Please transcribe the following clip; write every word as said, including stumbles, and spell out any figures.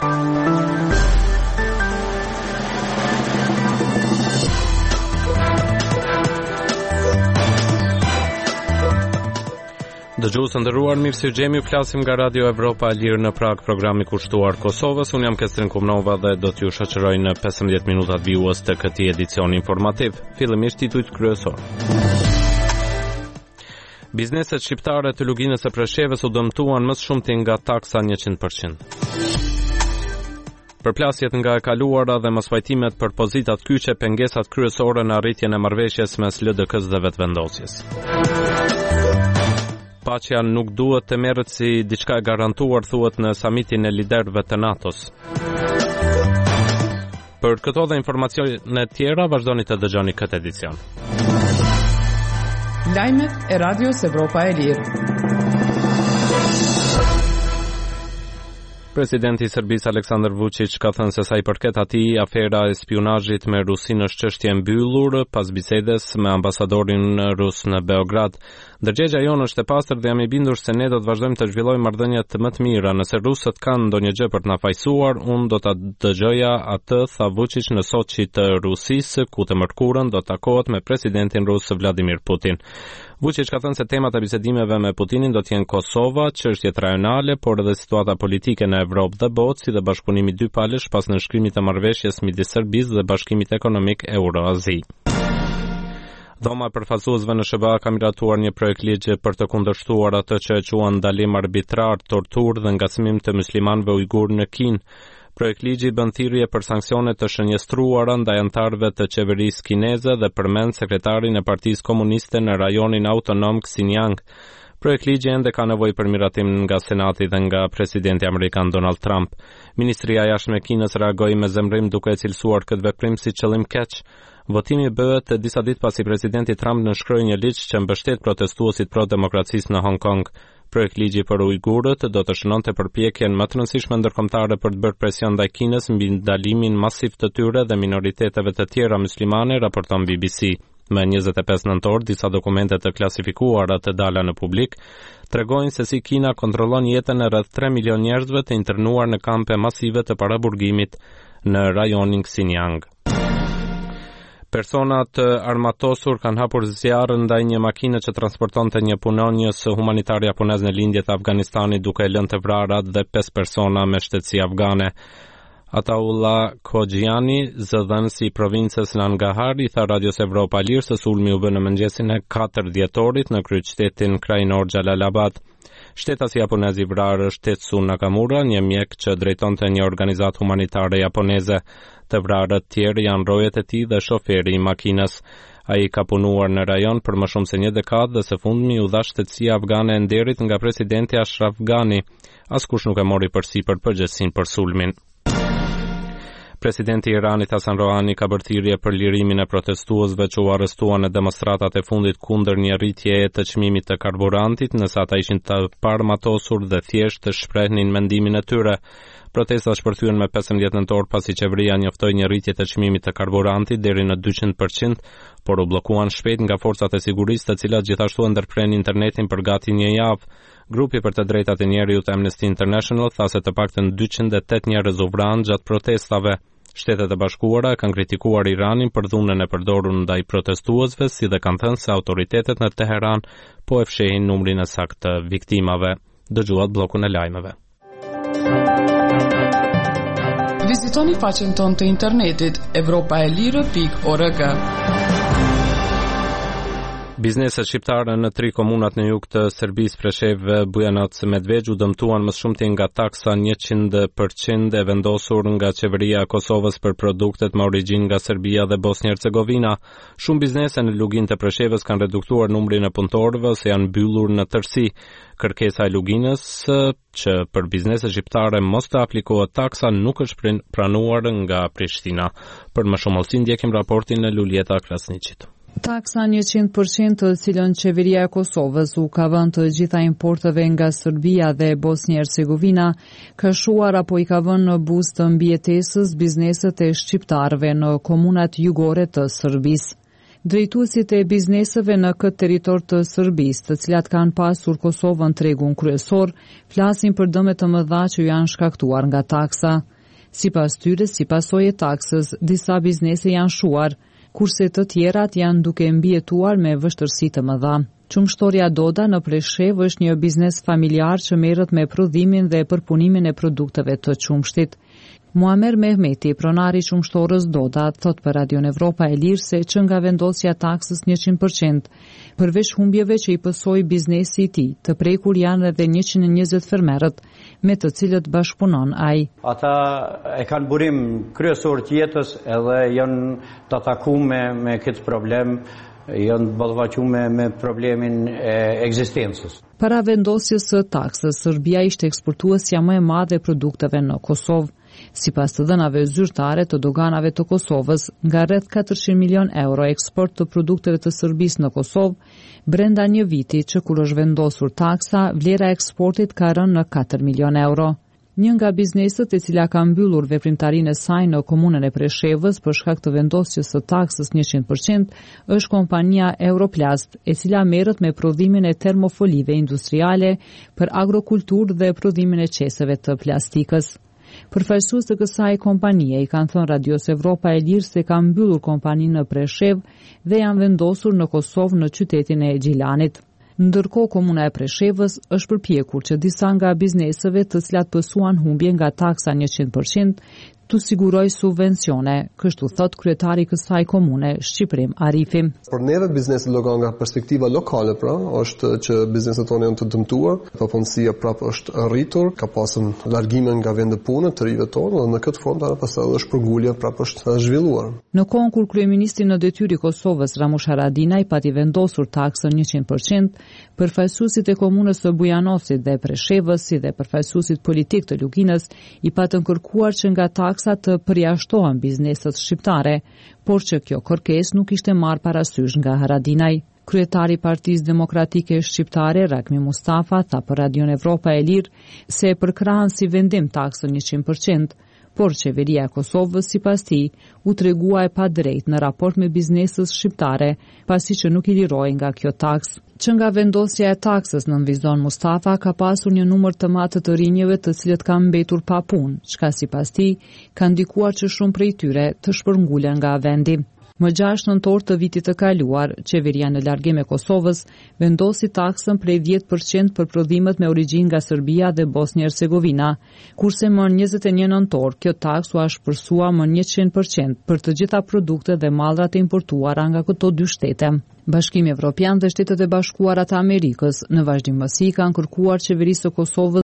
Dëgjues të nderuar, mirë se jemi, flasim nga Radio Evropa e Lirë në Prag, programi kushtuar Kosovës. Unë jam Kestrin Kumnova dhe do t'ju shoqëroj në pesëmbëdhjetë minutat vijues të këtij edicioni informativ. Fillimisht titujt kryesor. Bizneset shqiptare të luginës së Preshevës u dëmtuan më shumti nga taksa njëqind përqind. Përplasjet nga e kaluara dhe mospajtimet për pozitat kyçe pengesat kryesore në arritjen e marrëveshjes mes L D K-s dhe vetëvendosjes. Paqja nuk duhet të merret si diçka e garantuar, thuhet në samitin e liderëve të NATO-s. Për këto dhe informacione tjera vazhdoni të dëgjoni këtë edicion. Lajmet e Radios Evropa e Lirë. Presidenti i Serbisë Aleksandar Vučić ka thënë se sa i përket atij, afera e spionazhit me Rusinë është çështje e mbyllur pas bisedes me ambasadorin rus në Beograd. Ndërgjegja jonë është e pastër dhe jam i bindur se ne do të vazhdojmë të zhvillojmë marrëdhënie të më të mira. Nëse rusët kanë ndonjë gjë për të na fajsuar, unë do ta dëgjoja atë, tha Vučić në Soçi të Rusisë, ku të mërkurën do të takohet me presidentin rus Vladimir Putin. Vučić ka thënë se temat e bisedimeve me Putinin do të jenë Kosova, çështjet rajonale, por edhe situata politike në Evropë dhe botë, si dhe bashkëpunimi dypalësh pas nënshkrimit të marrëveshjes midis Serbisë dhe Bashkimit Ekonomik Euro-Azi. Dhoma e përfaqësuesve në S B A ka miratuar një projekt ligji për të kundërshtuar atë që e quan ndalim arbitrar, torturë dhe ngacmim të muslimanëve ujgur në Kinë. Projekt ligji bën thirrje për sanksione të shënjestruara ndaj anëtarëve të qeverisë kineze dhe përmend sekretarin e Partisë Komuniste në rajonin autonom Xinjiang. Projekt ligji ende ka nevojë për miratim nga Senati dhe nga presidenti amerikan Donald Trump. Ministria e Jashtme e Kinës reagoi me zemrim duke e cilësuar këtë veprim si qëllim keq. Votimi bëhet disa ditë pasi presidenti Trump nënshkroi një ligj që mbështet protestuesit pro-demokracisë në Hong Kong. Projekt ligji për ujgurët do të shënonte përpjekjen më të rëndësishme ndërkombëtare për të bërë presion ndaj Kinës mbi ndalimin masiv të tyre dhe minoriteteve të tjera muslimane, raporton B B C. Më njëzet e pesë nëntor, disa dokumente të klasifikuara të dala në publik tregojnë se si Kina kontrollon jetën e rreth tre milion njerëzve të internuar në kampe masive të paraburgimit në rajonin Xinjiang. Personat armatosur kanë hapur zjarr ndaj një makine që transportonte një punonjës humanitar japonez në lindje të Afganistanit, duke lënë të vrarat dhe pesë persona me shtetësi afgane. Ataullah Khojiani, zëdhënësi i provincës Nangarhar, i tha Radios Evropa Lirë se sulmi u bë në mëngjesin e katër dhjetorit në kryeqytetin krajinor Xhalalabad. Shtetasi japonez i vrarë është Tetsu Nakamura, një mjek që drejtonte një organizatë humanitare japoneze. Të vrarët tjerë janë rojet e tij dhe shoferi i makinës. Ai ka punuar në rajon për më shumë se një dekadë dhe së fundmi u dha shtetësia afgane e nderit nga presidenti Ashraf Ghani. Askush nuk e mori përsipër përgjegjësinë për sulmin. Presidenti i Iranit Hasan Rohani ka bërë thirrje për lirimin e protestuesve që u arrestuan në demonstratat e fundit kundër një rritjeje të çmimit të karburantit, nëse ata ishin të parmatosur dhe thjesht të shprehnin mendimin e tyre. Protestat shpërthyen me pesëmbëdhjetë nëntor pasi qeveria njoftoi një rritje të çmimit të karburantit deri në dyqind përqind, por u bllokuan shpejt nga forcat e sigurisë, të cilat gjithashtu e ndërprenin internetin për gati një javë. Grupi për të drejtat e njerëzit Amnesty International tha se të paktën dyqind e tetë njerëz u vranë gjatë protestave. Shtetet e Bashkuara kanë kritikuar Iranin për dhunën e përdorur ndaj protestuesve, si dhe kanë thënë se autoritetet në Teheran po e fshehin numrin e saktë të viktimave. Dëgjuat bllokun e lajmeve. Vizitoni faqen tonë të internetit evropa e lirë pikë org. Bizneset shqiptare në tri komunat në jug të Serbisë, Preshevë, Bujanovac, Medvegjë u dëmtuan më shumti nga taksa njëqind përqind e vendosur nga qeveria e Kosovës për produktet me origjinë nga Serbia dhe Bosnjë-Hercegovina. Shumë biznese në luginë të Preshevës kanë reduktuar numrin e punëtorëve ose janë mbyllur në tërësi. Kërkesa e luginës që për bizneset shqiptare mos të aplikohet taksa nuk është pranuar nga Prishtina. Për më shumë hollësi ndjekim raportin në Lulieta Krasniqit. Taksa njëqind përqind të cilën qeveria e Kosovës u ka vënë të gjitha importeve nga Serbia dhe Bosnjë-Hercegovina ka shuar apo i ka vënë në buzë të mbijetesës bizneset e shqiptarëve në komunat jugore të Serbisë. Drejtuesit e bizneseve në këtë territor të Serbisë, të cilat kanë pasur Kosovën tregun kryesor, flasin për dëmet të mëdha që janë shkaktuar nga taksa. Sipas tyre, si pasojë e taksës, disa biznese janë shuar, kurse të tjerat janë duke mbijetuar me vështirësi të mëdha. Qumshtoria Doda në Preshev është një biznes familjar që merret me prodhimin dhe përpunimin e produkteve të qumshtit. Muamer Mehmeti, pronari i qumshtorës Doda, thot për Radio Evropa e Lirë se që nga vendosja taksës njëqind përqind, përveç humbjeve që i pësoi biznesi i tij, të prekur janë edhe njëqind e njëzet fermerët, me të cilët bashkëpunon ai. Ata e kanë burim kryesor të jetës edhe janë të atakuar me me këtë problem, janë ballafaqur me, me problemin e ekzistencës. Para vendosjes së taksës, Serbia ishte eksportuesja më e madhe e produkteve në Kosovë. Sipas të dhënave zyrtare të doganave të Kosovës, nga rreth katërqind milion euro eksport të produkteve të Serbisë në Kosovë, brenda një viti që kur është vendosur taksa, vlera e eksportit ka rënë në katër milion euro. Një nga bizneset e cila ka mbyllur veprimtarinë e saj në komunën e Preshevës për shkak të vendosjes së taksës njëqind përqind është kompania Europlast, e cila merret me prodhimin e termofolive industriale për agrokulturë dhe prodhimin e qeseve të plastikës. Përfaqësues të kësaj kompanie i kanë thënë Radios Evropa e Lirë se kanë mbyllur kompaninë në Preshev dhe janë vendosur në Kosovë në qytetin e Gjilanit. Ndërkohë, komuna e Preshevës është përpjekur që disa nga bizneseve të cilat pësuan humbje nga taksa njëqind përqind të siguroj subvencione, kështu thot kryetari i kësaj komune, Shqiprim Arifi. Për neve bizneset lokale nga perspektiva lokale, pra, është që bizneset tonë janë të dëmtuar, papunësia prapë është rritur, ka pasur largime nga vendet pune të rive tonë dhe në këtë formë tani pastaj është përngulja prapë është zhvilluar. Në kohën kur kryeministri në detyrë i Kosovës Ramush Haradinaj pati vendosur taksën njëqind përqind, përfaqësuesit e komunës së Bujanosit dhe Preshevës si dhe përfaqësuesit politik të Luginës i patën kërkuar që nga taksa të përjashtohen bizneset shqiptare, por që kjo kërkesë nuk ishte marrë parasysh nga Haradinaj. Kryetari i Partisë Demokratike Shqiptare, Rakmi Mustafa, tha për Radio Evropa e Lirë se e përkrahen si vendim taksën njëqind përqind, por qeveria e Kosovës, sipas tij, u tregua e padrejtë në raport me bizneset shqiptare, pasi që nuk i liroi nga kjo taksë. Që nga vendosja e taksës, nënvizon Mustafa, ka pasur një numër të madh të rinjeve të cilët kanë mbetur pa punë, çka sipas tij ka ndikuar që shumë prej tyre të shpërngulen nga vendi. Më gjashtë nëntor të vitit të kaluar, qeveria në largim e Kosovës vendosi taksën prej dhjetë përqind për prodhimet me origjinë nga Serbia dhe Bosnia Hercegovina, kurse më njëzet e një nëntor kjo taksë u ashpërsua më njëqind përqind për të gjitha produktet dhe mallrat e importuara nga këto dy shtete. Bashkimi Evropian dhe Shtetet e Bashkuara të Amerikës në vazhdimësi kanë kërkuar qeverisë së Kosovës